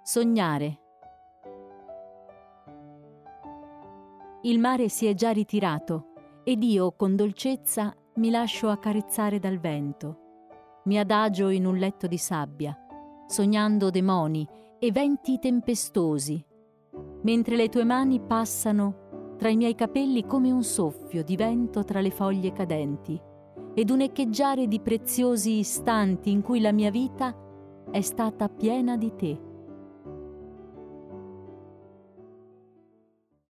Sognare. Il mare si è già ritirato ed io con dolcezza mi lascio accarezzare dal vento. Mi adagio in un letto di sabbia, sognando demoni e venti tempestosi, mentre le tue mani passano tra i miei capelli come un soffio di vento tra le foglie cadenti ed un echeggiare di preziosi istanti in cui la mia vita è stata piena di te.